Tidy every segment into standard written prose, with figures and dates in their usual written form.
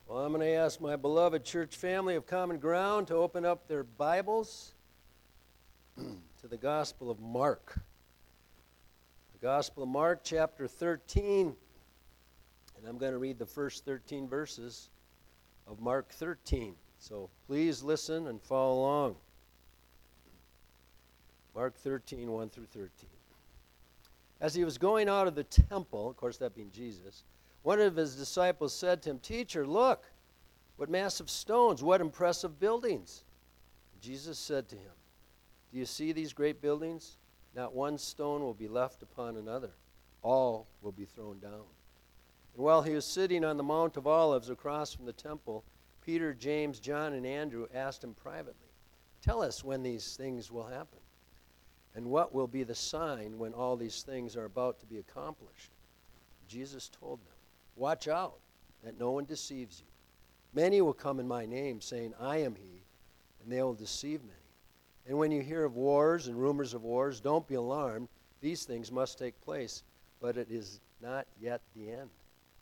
Well, I'm going to ask my beloved church family of Common Ground to open up their Bibles to the Gospel of Mark. The Gospel of Mark, chapter 13. And I'm going to read the first 13 verses of Mark 13. So please listen and follow along. Mark 13, 1 through 13. As he was going out of the temple, of course that being Jesus, one of his disciples said to him, "Teacher, look, what massive stones, what impressive buildings." Jesus said to him, "Do you see these great buildings? Not one stone will be left upon another. All will be thrown down." And while he was sitting on the Mount of Olives across from the temple, Peter, James, John, and Andrew asked him privately, "Tell us when these things will happen, and what will be the sign when all these things are about to be accomplished?" Jesus told them, "Watch out that no one deceives you. Many will come in my name, saying, 'I am he,' and they will deceive many. And when you hear of wars and rumors of wars, don't be alarmed. These things must take place, but it is not yet the end.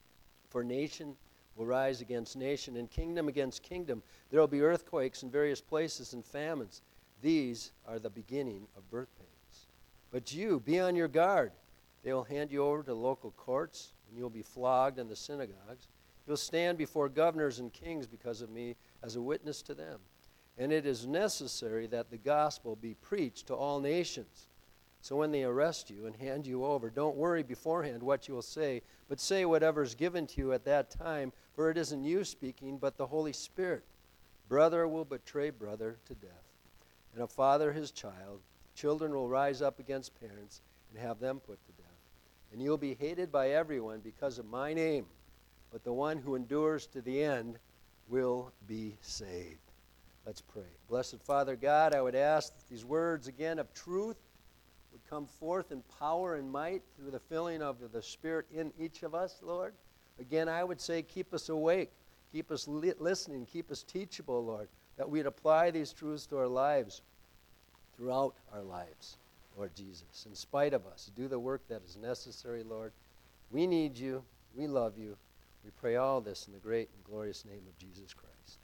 For nation will rise against nation, and kingdom against kingdom. There will be earthquakes in various places and famines. These are the beginning of birth pains. But you, be on your guard. They will hand you over to local courts, and you'll be flogged in the synagogues. You'll stand before governors and kings because of me as a witness to them. And it is necessary that the gospel be preached to all nations. So when they arrest you and hand you over, don't worry beforehand what you will say, but say whatever is given to you at that time, for it isn't you speaking, but the Holy Spirit. Brother will betray brother to death, and a father his child. Children will rise up against parents and have them put to death. And you'll be hated by everyone because of my name, but the one who endures to the end will be saved." Let's pray. Blessed Father God, I would ask that these words again of truth would come forth in power and might through the filling of the Spirit in each of us, Lord. Again, I would say keep us awake, keep us listening, keep us teachable, Lord, that we'd apply these truths to our lives throughout our lives, Lord Jesus. In spite of us, do the work that is necessary, Lord. We need you. We love you. We pray all this in the great and glorious name of Jesus Christ.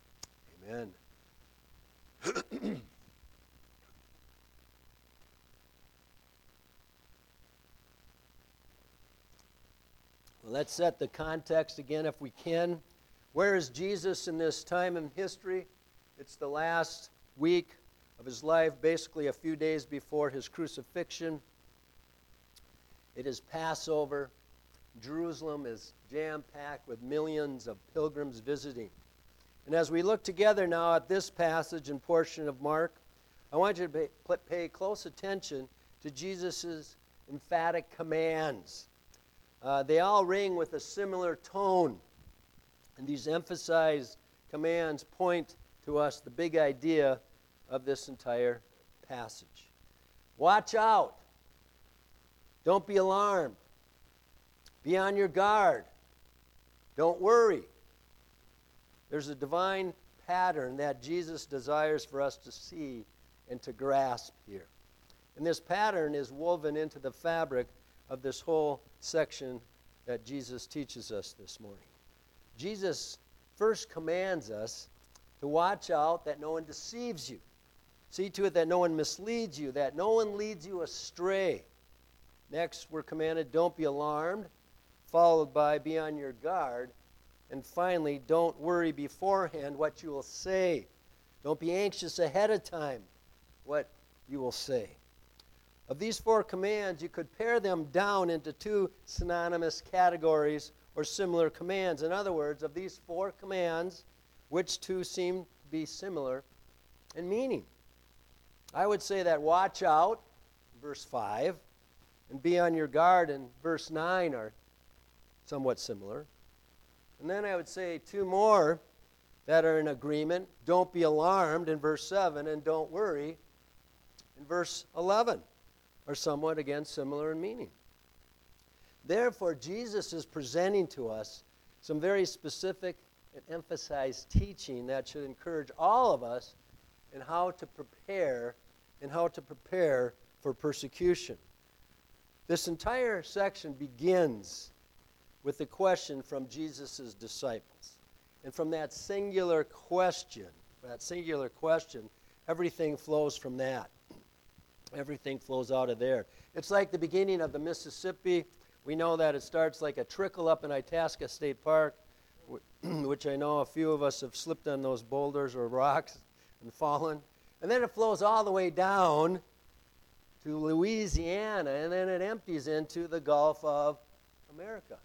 Amen. Well, let's set the context again if we can. Where is Jesus in this time in history? It's the last week of his life, basically a few days before his crucifixion. It is Passover. Jerusalem is jam-packed with millions of pilgrims visiting. And as we look together now at this passage and portion of Mark, I want you to pay close attention to Jesus' emphatic commands. They all ring with a similar tone. And these emphasized commands point to us the big idea of this entire passage. Watch out. Don't be alarmed. Be on your guard. Don't worry. There's a divine pattern that Jesus desires for us to see and to grasp here. And this pattern is woven into the fabric of this whole section that Jesus teaches us this morning. Jesus first commands us to watch out that no one deceives you. See to it that no one misleads you, that no one leads you astray. Next, we're commanded, don't be alarmed, followed by be on your guard. And finally, don't worry beforehand what you will say. Don't be anxious ahead of time what you will say. Of these four commands, you could pare them down into two synonymous categories or similar commands. In other words, of these four commands, which two seem to be similar in meaning? I would say that watch out, verse 5, and be on your guard in verse 9 are somewhat similar. And then I would say two more that are in agreement. Don't be alarmed in verse 7 and don't worry in verse 11 are somewhat, again, similar in meaning. Therefore, Jesus is presenting to us some very specific and emphasized teaching that should encourage all of us in how to prepare for persecution. This entire section begins with the question from Jesus' disciples. And from that singular question, everything flows from that. Everything flows out of there. It's like the beginning of the Mississippi. We know that it starts like a trickle up in Itasca State Park, which I know a few of us have slipped on those boulders or rocks and fallen. And then it flows all the way down to Louisiana, and then it empties into the Gulf of America.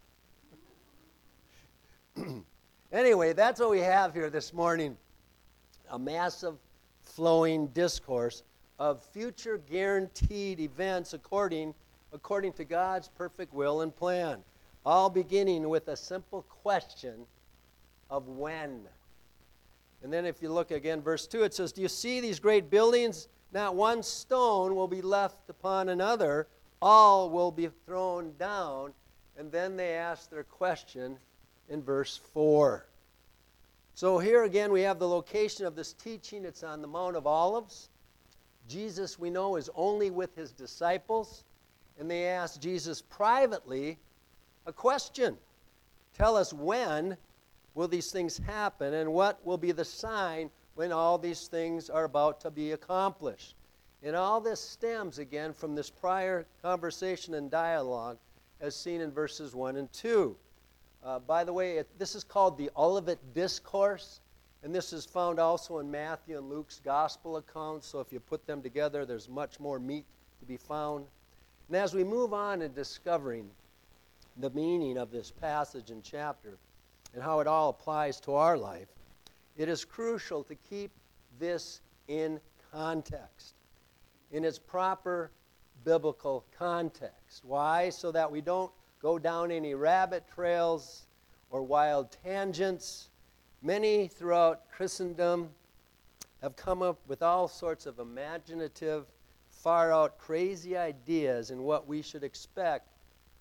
Anyway, that's what we have here this morning. A massive flowing discourse of future guaranteed events according to God's perfect will and plan. All beginning with a simple question of when. And then if you look again, verse 2, it says, "Do you see these great buildings? Not one stone will be left upon another. All will be thrown down." And then they ask their question in verse 4. So here again we have the location of this teaching. It's on the Mount of Olives. Jesus, we know, is only with his disciples. And they ask Jesus privately a question. Tell us, when will these things happen, and what will be the sign when all these things are about to be accomplished? And all this stems again from this prior conversation and dialogue as seen in verses 1 and 2. By the way, this is called the Olivet Discourse, and this is found also in Matthew and Luke's gospel accounts, so if you put them together, there's much more meat to be found. And as we move on in discovering the meaning of this passage and chapter and how it all applies to our life, it is crucial to keep this in context, in its proper biblical context. Why? So that we don't go down any rabbit trails or wild tangents. Many throughout Christendom have come up with all sorts of imaginative, far-out, crazy ideas in what we should expect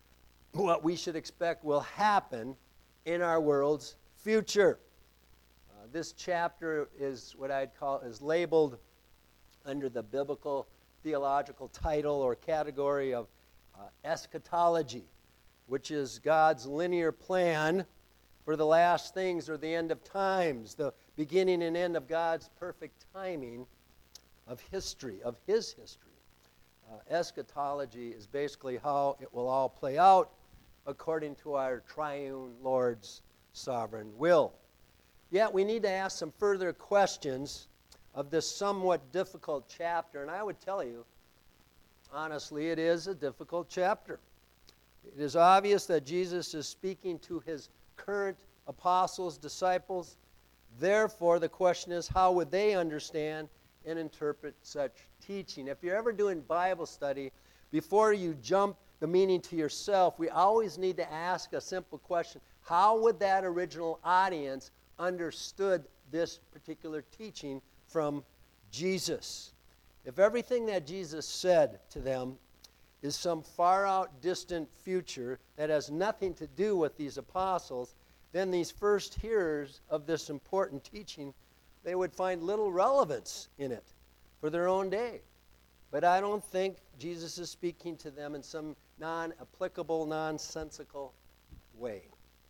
will happen in our world's future. This chapter is what I'd call is labeled under the biblical theological title or category of eschatology, which is God's linear plan for the last things or the end of times, the beginning and end of God's perfect timing of history, of his history. Eschatology is basically how it will all play out according to our triune Lord's sovereign will. Yet we need to ask some further questions of this somewhat difficult chapter, and I would tell you, honestly, it is a difficult chapter. It is obvious that Jesus is speaking to his current apostles, disciples. Therefore, the question is, how would they understand and interpret such teaching? If you're ever doing Bible study, before you jump the meaning to yourself, we always need to ask a simple question. How would that original audience understood this particular teaching from Jesus? If everything that Jesus said to them is some far-out, distant future that has nothing to do with these apostles, then these first hearers of this important teaching, they would find little relevance in it for their own day. But I don't think Jesus is speaking to them in some non-applicable, nonsensical way.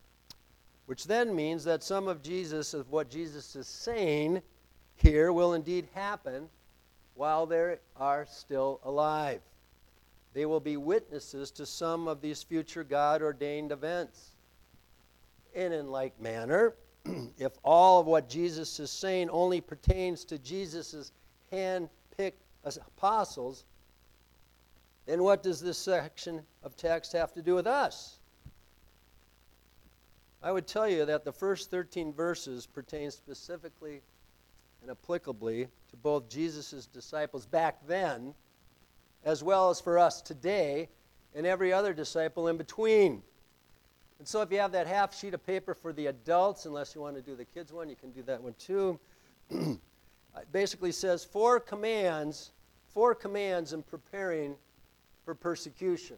Which then means that some of what Jesus is saying here will indeed happen while they are still alive. They will be witnesses to some of these future God-ordained events. And in like manner, if all of what Jesus is saying only pertains to Jesus' hand-picked apostles, then what does this section of text have to do with us? I would tell you that the first 13 verses pertain specifically and applicably to both Jesus' disciples back then, as well as for us today and every other disciple in between. And so if you have that half sheet of paper for the adults, unless you want to do the kids one, you can do that one too. It basically says four commands in preparing for persecution.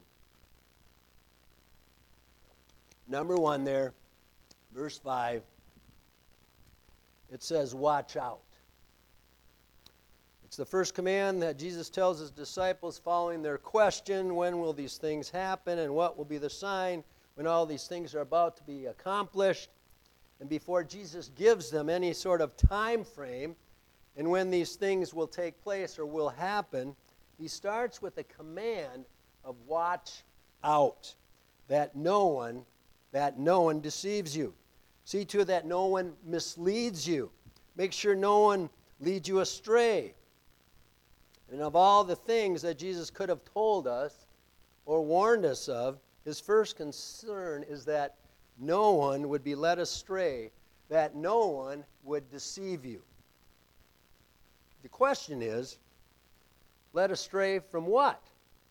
Number 1 there, verse 5, it says, watch out. It's the first command that Jesus tells his disciples following their question, when will these things happen and what will be the sign when all these things are about to be accomplished? and before Jesus gives them any sort of time frame and when these things will take place or will happen, he starts with a command of watch out, that no one deceives you. See to it that no one misleads you. Make sure no one leads you astray. And of all the things that Jesus could have told us or warned us of, his first concern is that no one would be led astray, that no one would deceive you. The question is, led astray from what?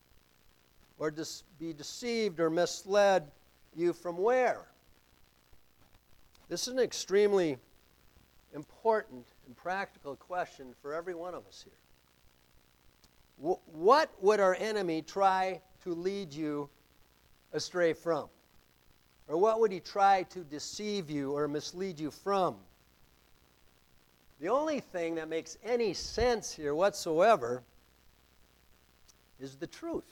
Or be deceived or misled you from where? This is an extremely important and practical question for every one of us here. What would our enemy try to lead you astray from? Or what would he try to deceive you or mislead you from? The only thing that makes any sense here whatsoever is the truth.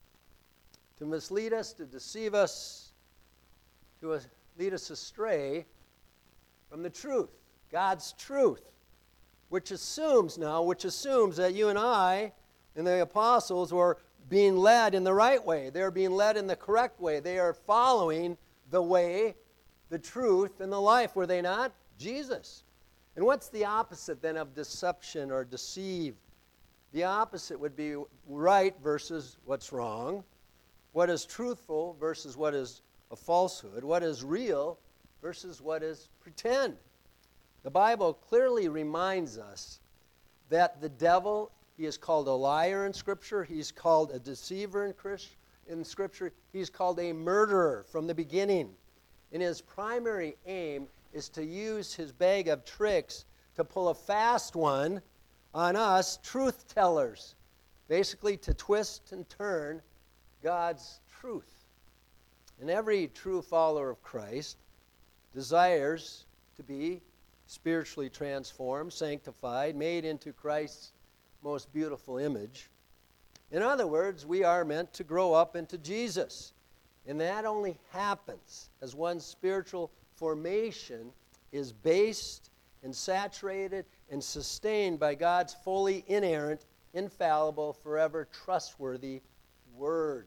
To mislead us, to deceive us, to lead us astray from the truth, God's truth, which assumes that you and I and the apostles were being led in the right way. They're being led in the correct way. They are following the way, the truth, and the life, were they not? Jesus. And what's the opposite then of deception or deceive? The opposite would be right versus what's wrong, what is truthful versus what is a falsehood, what is real versus what is pretend. The Bible clearly reminds us that the devil, he is called a liar in Scripture, he's called a deceiver in Scripture, he's called a murderer from the beginning. And his primary aim is to use his bag of tricks to pull a fast one on us truth tellers, basically to twist and turn God's truth. And every true follower of Christ desires to be spiritually transformed, sanctified, made into Christ's most beautiful image. In other words, we are meant to grow up into Jesus. And that only happens as one's spiritual formation is based and saturated and sustained by God's fully inerrant, infallible, forever trustworthy Word.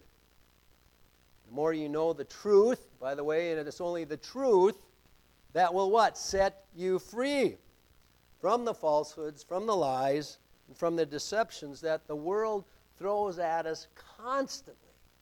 The more you know the truth, by the way, and it's only the truth that will what? Set you free from the falsehoods, from the lies, and from the deceptions that the world throws at us constantly.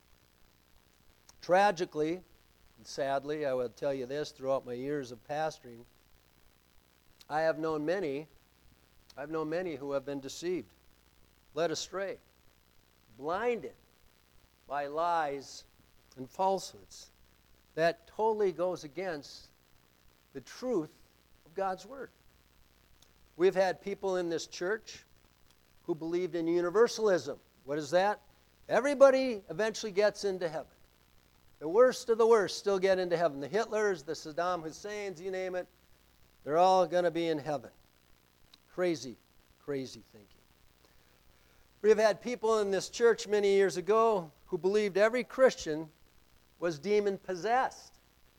Tragically and sadly, I will tell you this, throughout my years of pastoring, I have known many who have been deceived, led astray, blinded by lies and falsehoods. That totally goes against the truth of God's Word. We've had people in this church who believed in universalism. What is that? Everybody eventually gets into heaven. The worst of the worst still get into heaven. The Hitlers, the Saddam Husseins, you name it, they're all going to be in heaven. Crazy, crazy thinking. We have had people in this church many years ago who believed every Christian was demon-possessed.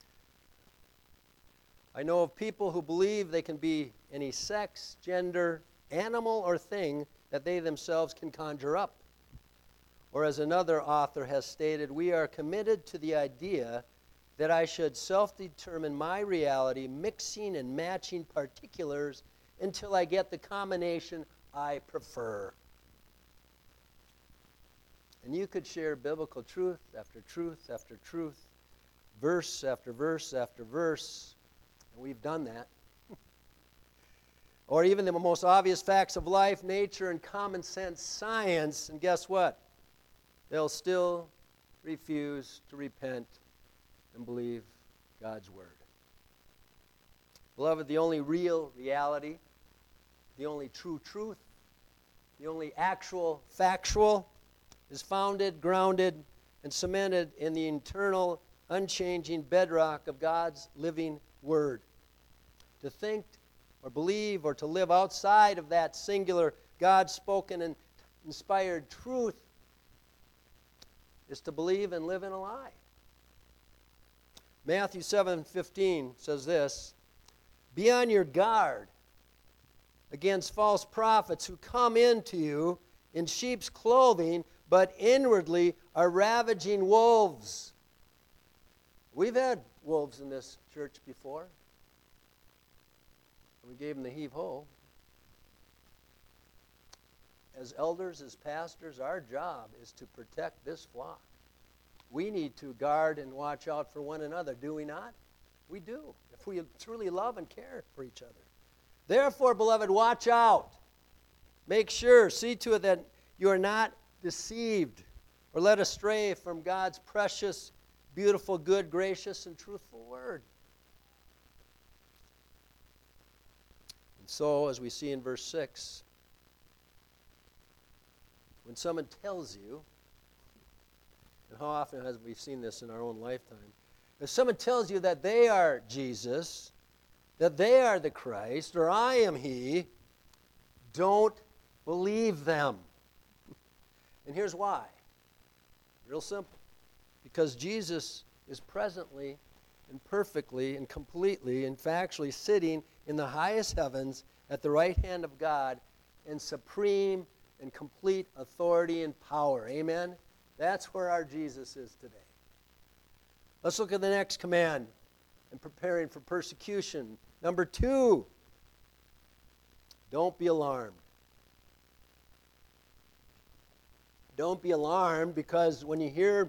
I know of people who believe they can be any sex, gender, animal, or thing that they themselves can conjure up. Or as another author has stated, we are committed to the idea that I should self-determine my reality, mixing and matching particulars until I get the combination I prefer. And you could share biblical truth after truth after truth, verse after verse after verse, and we've done that. Or even the most obvious facts of life, nature, and common sense science, and guess what? They'll still refuse to repent and believe God's Word. Beloved, the only real reality, the only true truth, the only actual factual is founded, grounded, and cemented in the eternal, unchanging bedrock of God's living Word. To think or believe or to live outside of that singular God-spoken and inspired truth is to believe and live in a lie. Matthew 7:15 says this, Be on your guard against false prophets who come into you in sheep's clothing, but inwardly are ravaging wolves. We've had wolves in this church before. We gave them the heave-ho. As elders, as pastors, our job is to protect this flock. We need to guard and watch out for one another, do we not? We do, if we truly love and care for each other. Therefore, beloved, watch out. Make sure, see to it that you are not deceived or led astray from God's precious, beautiful, good, gracious, and truthful word. And so, as we see in verse 6, when someone tells you, and how often have we seen this in our own lifetime, if someone tells you that they are Jesus, that they are the Christ, or I am He, don't believe them. And here's why. Real simple. Because Jesus is presently and perfectly and completely and factually sitting in the highest heavens at the right hand of God in supreme and complete authority and power. Amen? That's where our Jesus is today. Let's look at the next command in preparing for persecution. Number 2, don't be alarmed. Don't be alarmed, because when you hear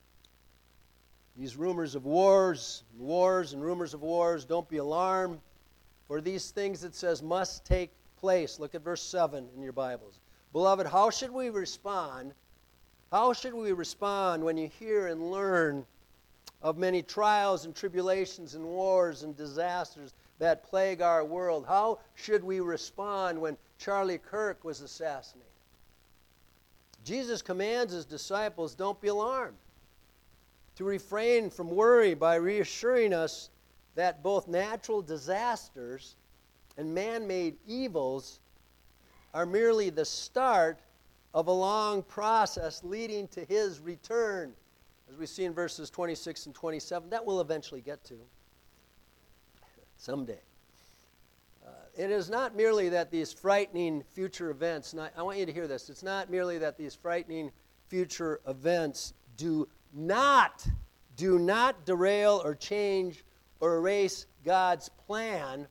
these rumors of wars and rumors of wars, don't be alarmed. For these things, it says, must take place. Look at verse 7 in your Bibles. Beloved, how should we respond? How should we respond when you hear and learn of many trials and tribulations and wars and disasters that plague our world? How should we respond when Charlie Kirk was assassinated? Jesus commands his disciples, don't be alarmed, to refrain from worry by reassuring us that both natural disasters and man-made evils are merely the start of a long process leading to his return, as we see in verses 26 and 27, that we'll eventually get to someday. It is not merely that these frightening future events, and I want you to hear this, it's not merely that these frightening future events do not derail or change or erase God's plan.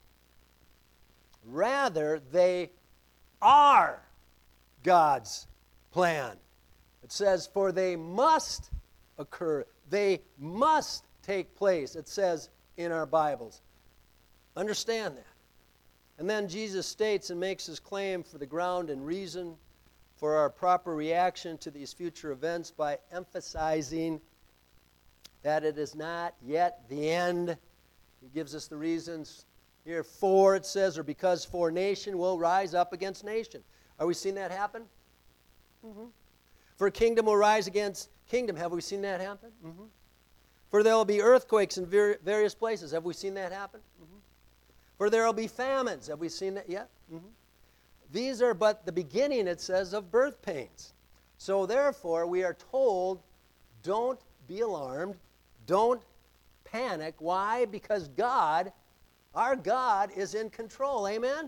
Rather, they are God's plan. It says, for they must occur. They must take place, it says in our Bibles. Understand that. And then Jesus states and makes his claim for the ground and reason for our proper reaction to these future events by emphasizing that it is not yet the end. He gives us the reasons here. For, it says, or because for nation will rise up against nation. Are we seeing that happen? Mm-hmm. For kingdom will rise against kingdom. Have we seen that happen? Mm-hmm. For there will be earthquakes in various places. Have we seen that happen? Mm-hmm. For there will be famines. Have we seen that yet? Mm-hmm. These are but the beginning, it says, of birth pains. So therefore, we are told, don't be alarmed. Don't panic. Why? Because God, our God, is in control. Amen?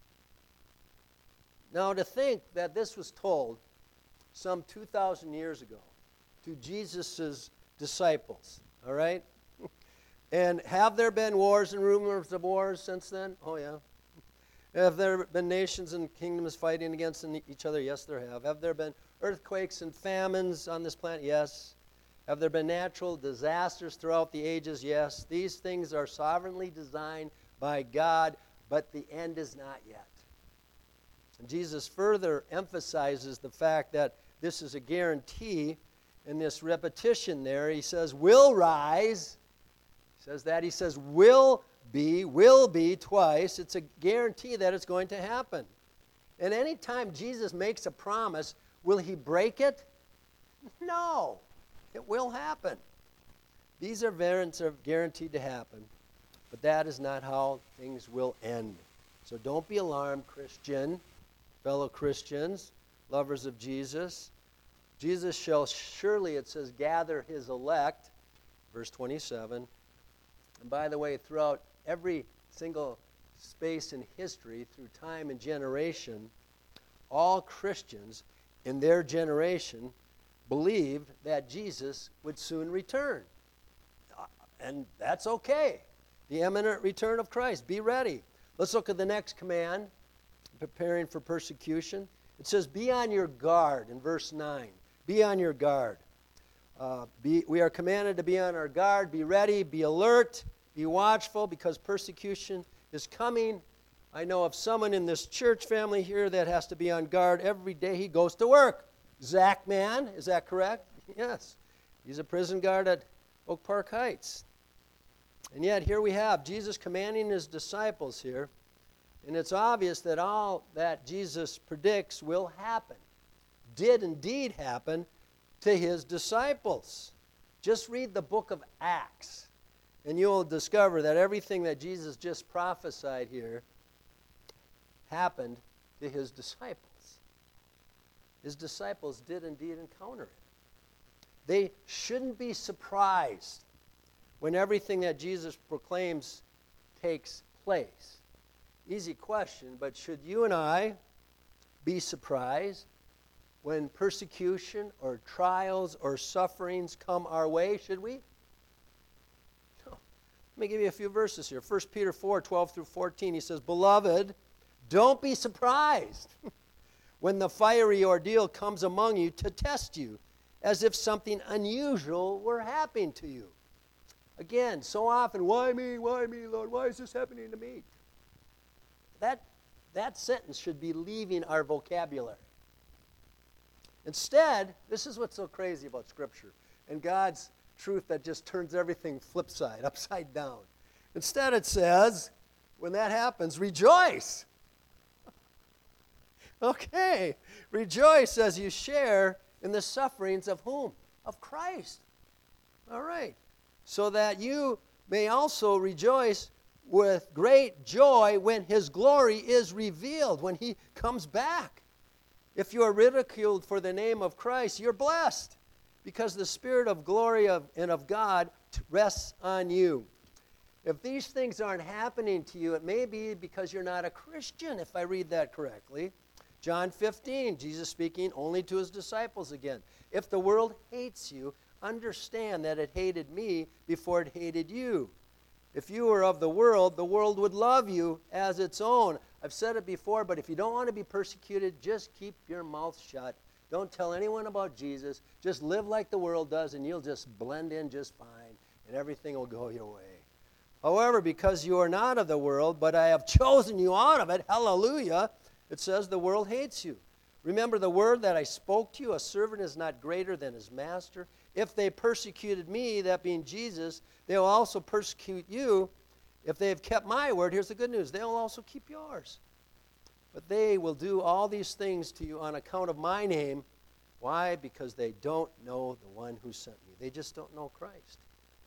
Now, to think that this was told some 2,000 years ago to Jesus' disciples, all right? And have there been wars and rumors of wars since then? Oh, yeah. Have there been nations and kingdoms fighting against each other? Yes, there have. Have there been earthquakes and famines on this planet? Yes. Have there been natural disasters throughout the ages? Yes. These things are sovereignly designed by God, but the end is not yet. And Jesus further emphasizes the fact that this is a guarantee in this repetition there. He says, will rise. He says that. He says, will be twice. It's a guarantee that it's going to happen. And anytime Jesus makes a promise, will he break it? No. It will happen. These events are guaranteed to happen, but that is not how things will end. So don't be alarmed, Christian, fellow Christians, lovers of Jesus. Jesus shall surely, it says, gather his elect, verse 27. And by the way, throughout every single space in history, through time and generation, all Christians in their generation believed that Jesus would soon return. And that's okay. The imminent return of Christ. Be ready. Let's look at the next command, preparing for persecution. It says, be on your guard in verse 9. Be on your guard. We are commanded to be on our guard, be ready, be alert, be watchful, because persecution is coming. I know of someone in this church family here that has to be on guard every day he goes to work. Zach Mann, is that correct? Yes. He's a prison guard at Oak Park Heights. And yet here we have Jesus commanding his disciples here, and it's obvious that all that Jesus predicts will happen, did indeed happen to his disciples. Just read the book of Acts, and you'll discover that everything that Jesus just prophesied here happened to his disciples. His disciples did indeed encounter it. They shouldn't be surprised when everything that Jesus proclaims takes place. Easy question, but should you and I be surprised when persecution or trials or sufferings come our way? Should we? No. Let me give you a few verses here. 1 Peter 4, 12 through 14, he says, Beloved, don't be surprised when the fiery ordeal comes among you to test you, as if something unusual were happening to you. Again, so often, why me, Lord? Why is this happening to me? That sentence should be leaving our vocabulary. Instead, this is what's so crazy about Scripture and God's truth that just turns everything upside down. Instead, it says, when that happens, rejoice. Okay, rejoice as you share in the sufferings of whom? Of Christ. All right. So that you may also rejoice with great joy when his glory is revealed, when he comes back. If you are ridiculed for the name of Christ, you're blessed, because the Spirit of glory and of God rests on you. If these things aren't happening to you, it may be because you're not a Christian, if I read that correctly. John 15, Jesus speaking only to his disciples again. If the world hates you, understand that it hated me before it hated you. If you were of the world would love you as its own. I've said it before, but if you don't want to be persecuted, just keep your mouth shut. Don't tell anyone about Jesus. Just live like the world does, and you'll just blend in just fine, and everything will go your way. However, because you are not of the world, but I have chosen you out of it, hallelujah, it says the world hates you. Remember the word that I spoke to you, a servant is not greater than his master. If they persecuted me, that being Jesus, they will also persecute you. If they have kept my word, here's the good news, they will also keep yours. But they will do all these things to you on account of my name. Why? Because they don't know the one who sent me. They just don't know Christ.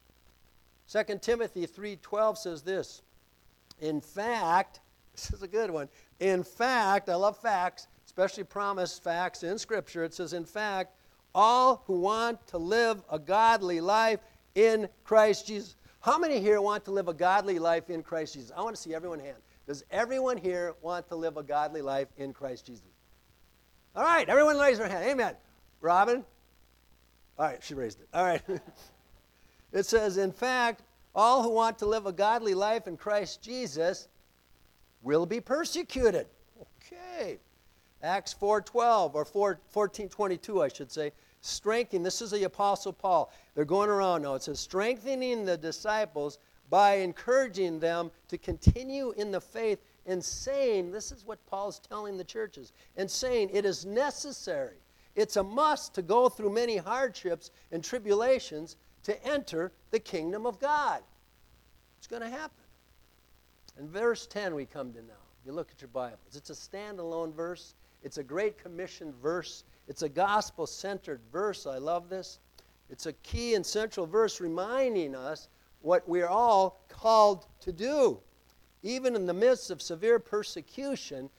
2 Timothy 3:12 says this. In fact, this is a good one. In fact, I love facts, especially promised facts in Scripture. It says, in fact, all who want to live a godly life in Christ Jesus. How many here want to live a godly life in Christ Jesus? I want to see everyone hand. Does everyone here want to live a godly life in Christ Jesus? All right, everyone raise their hand. Amen. Robin? All right, she raised it. All right. It says, in fact, all who want to live a godly life in Christ Jesus will be persecuted. Okay. Acts 4:12 or 14:22, I should say. Strengthening, this is the Apostle Paul. They're going around now. It says, strengthening the disciples by encouraging them to continue in the faith and saying, this is what Paul's telling the churches, and saying it is necessary. It's a must to go through many hardships and tribulations to enter the kingdom of God. It's going to happen. In verse 10 we come to now. You look at your Bibles. It's a standalone verse. It's a Great Commission verse. It's a gospel-centered verse. I love this. It's a key and central verse reminding us what we're all called to do. Even in the midst of severe persecution,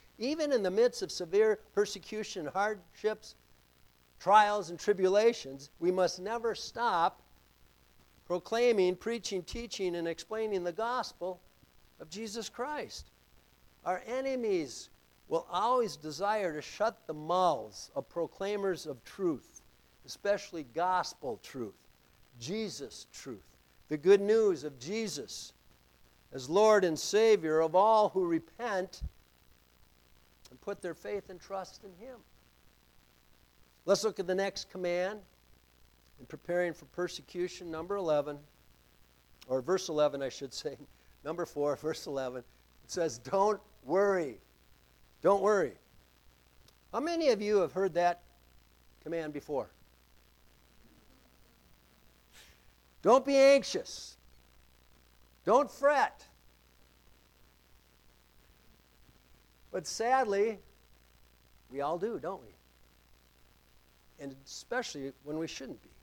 hardships, trials, and tribulations, we must never stop proclaiming, preaching, teaching, and explaining the gospel of Jesus Christ. Our enemies will always desire to shut the mouths of proclaimers of truth, especially gospel truth, Jesus truth, the good news of Jesus as Lord and Savior of all who repent and put their faith and trust in Him. Let's look at the next command in preparing for persecution, number 11, or verse 11, I should say. Number 4, verse 11. It says, don't worry. Don't worry. How many of you have heard that command before? Don't be anxious. Don't fret. But sadly, we all do, don't we? And especially when we shouldn't be.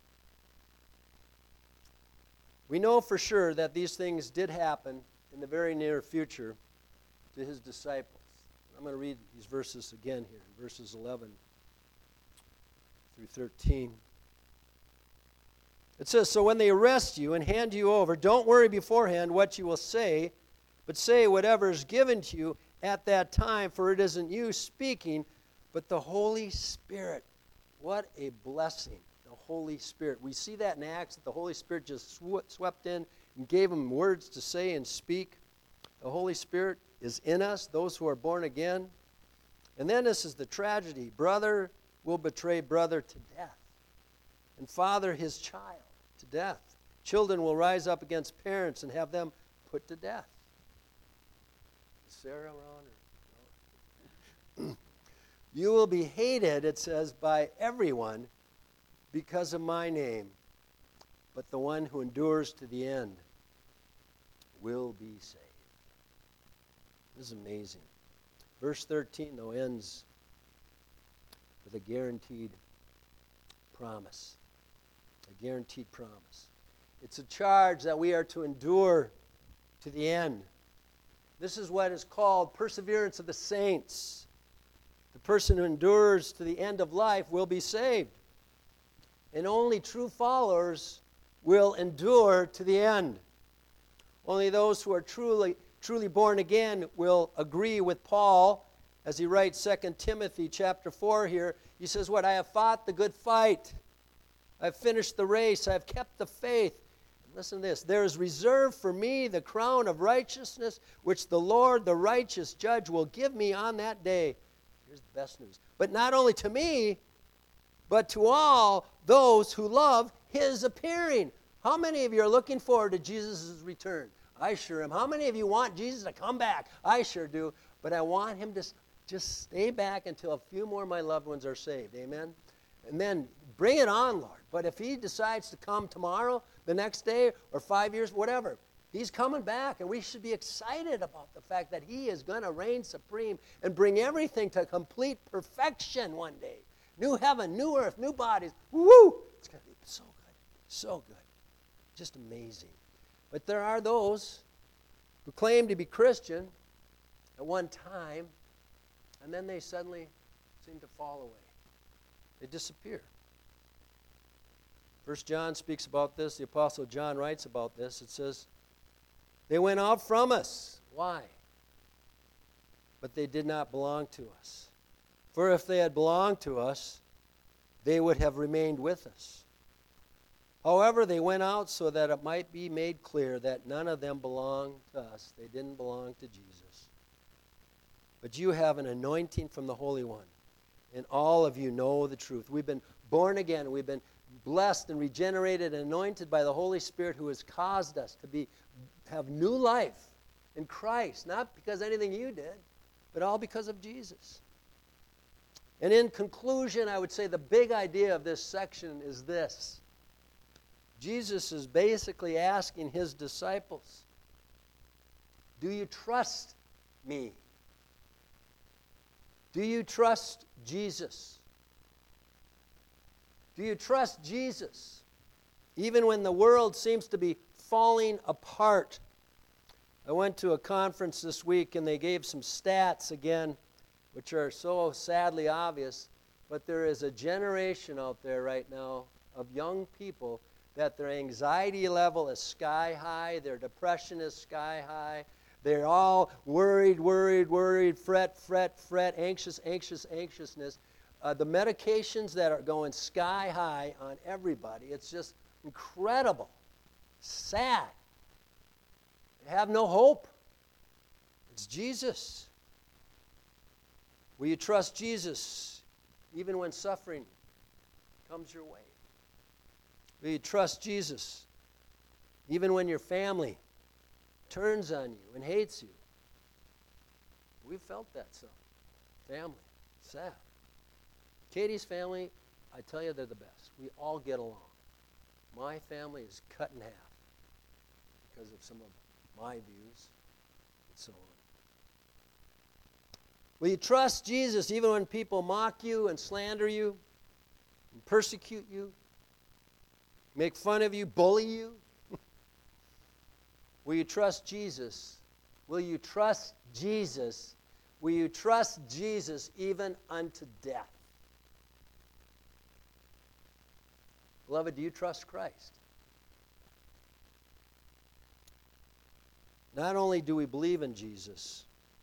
We know for sure that these things did happen in the very near future to His disciples. I'm going to read these verses again here, verses 11 through 13. It says, so when they arrest you and hand you over, don't worry beforehand what you will say, but say whatever is given to you at that time, for it isn't you speaking, but the Holy Spirit. What a blessing, the Holy Spirit. We see that in Acts, that the Holy Spirit just swept in and gave them words to say and speak. The Holy Spirit is in us, those who are born again. And then this is the tragedy. Brother will betray brother to death, and father his child to death. Children will rise up against parents and have them put to death. Is Sarah around? You will be hated, it says, by everyone because of my name, but the one who endures to the end will be saved. This is amazing. Verse 13, though, ends with a guaranteed promise. A guaranteed promise. It's a charge that we are to endure to the end. This is what is called perseverance of the saints. The person who endures to the end of life will be saved. And only true followers will endure to the end. Only those who are truly born again will agree with Paul as he writes 2 Timothy chapter 4 here. He says, what? I have fought the good fight. I've finished the race. I've kept the faith. And listen to this. There is reserved for me the crown of righteousness, which the Lord, the righteous judge, will give me on that day. Here's the best news. But not only to me, but to all those who love His appearing. How many of you are looking forward to Jesus' return? I sure am. How many of you want Jesus to come back? I sure do. But I want Him to just stay back until a few more of my loved ones are saved. Amen? And then bring it on, Lord. But if He decides to come tomorrow, the next day, or 5 years, whatever, He's coming back. And we should be excited about the fact that He is going to reign supreme and bring everything to complete perfection one day. New heaven, new earth, new bodies. Woo! It's going to be so good. So good. Just amazing. But there are those who claim to be Christian at one time, and then they suddenly seem to fall away. They disappear. 1 John speaks about this. The Apostle John writes about this. It says, they went out from us. Why? But they did not belong to us. For if they had belonged to us, they would have remained with us. However, they went out so that it might be made clear that none of them belonged to us. They didn't belong to Jesus. But you have an anointing from the Holy One, and all of you know the truth. We've been born again. We've been blessed and regenerated and anointed by the Holy Spirit, who has caused us to have new life in Christ, not because anything you did, but all because of Jesus. And in conclusion, I would say the big idea of this section is this. Jesus is basically asking His disciples, do you trust me? Do you trust Jesus? Do you trust Jesus? Even when the world seems to be falling apart. I went to a conference this week and they gave some stats again, which are so sadly obvious, but there is a generation out there right now of young people that their anxiety level is sky high, their depression is sky high, They're all worried, fret, anxiousness. The medications that are going sky high on everybody, it's just incredible, sad. They have no hope. It's Jesus. Will you trust Jesus even when suffering comes your way? Will you trust Jesus even when your family turns on you and hates you? We've felt that some. Family. Sad. Katie's family, I tell you, they're the best. We all get along. My family is cut in half because of some of my views and so on. Will you trust Jesus even when people mock you and slander you and persecute you, make fun of you, bully you? Will you trust Jesus? Will you trust Jesus? Will you trust Jesus even unto death? Beloved, do you trust Christ? Not only do we believe in Jesus,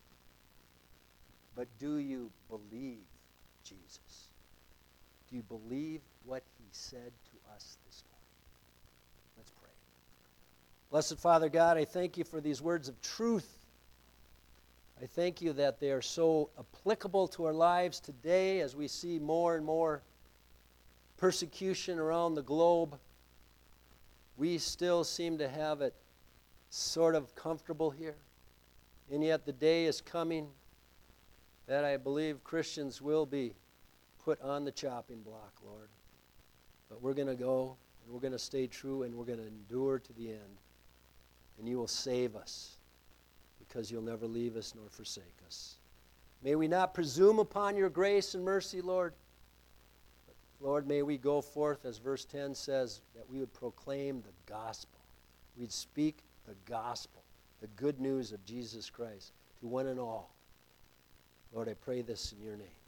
but do you believe Jesus? Do you believe what he said to us this morning? Let's pray. Blessed Father God, I thank you for these words of truth. I thank you that they are so applicable to our lives today as we see more and more persecution around the globe. We still seem to have it sort of comfortable here. And yet the day is coming that I believe Christians will be put on the chopping block, Lord. But we're going to go, and we're going to stay true, and we're going to endure to the end. And you will save us, because you'll never leave us nor forsake us. May we not presume upon your grace and mercy, Lord. But Lord, may we go forth, as verse 10 says, that we would proclaim the gospel. We'd speak the gospel, the good news of Jesus Christ to one and all. Lord, I pray this in your name.